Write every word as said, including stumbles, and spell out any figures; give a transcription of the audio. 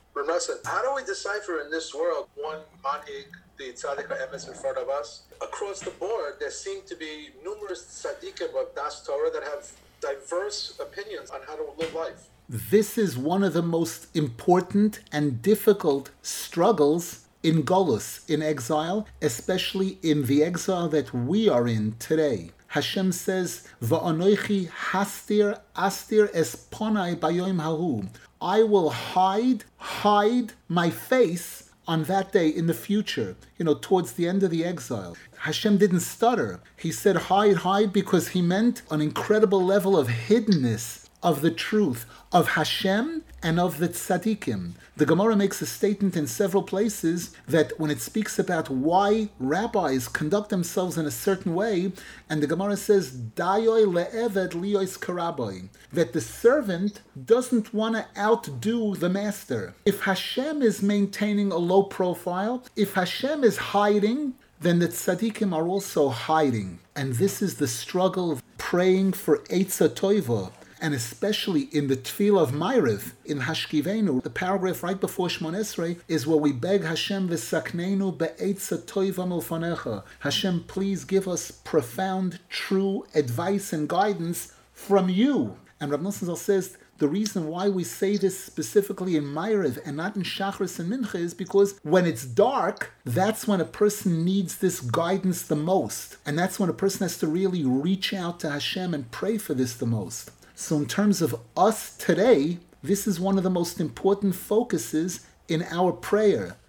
Ramasa, how do we decipher in this world one manhig, the tzaddik emes in front of us? Across the board, there seem to be numerous tzaddikim of Das Torah that have diverse opinions on how to live life. This is one of the most important and difficult struggles in Golus, in exile, especially in the exile that we are in today. Hashem says, Va'anoichi hastir astir es ponai bayom hahu. I will hide, hide my face on that day in the future, you know, towards the end of the exile. Hashem didn't stutter. He said hide, hide, because he meant an incredible level of hiddenness of the truth of Hashem and of the tzaddikim. The Gemara makes a statement in several places that when it speaks about why rabbis conduct themselves in a certain way, and the Gemara says, Dayoi le'eved liois karaboi, that the servant doesn't want to outdo the master. If Hashem is maintaining a low profile, if Hashem is hiding, then the tzaddikim are also hiding. And this is the struggle of praying for Eitzah Toiva, and especially in the Tefillah of Ma'ariv, in Hashkivenu, the paragraph right before Shmon Esrei, is where we beg Hashem v'sakneinu be'etzah toiva milfanecha. Hashem, please give us profound, true advice and guidance from you. And Rav Nosson Zal says, the reason why we say this specifically in Ma'ariv and not in Shachris and Mincha is because when it's dark, that's when a person needs this guidance the most. And that's when a person has to really reach out to Hashem and pray for this the most. So in terms of us today, this is one of the most important focuses in our prayer,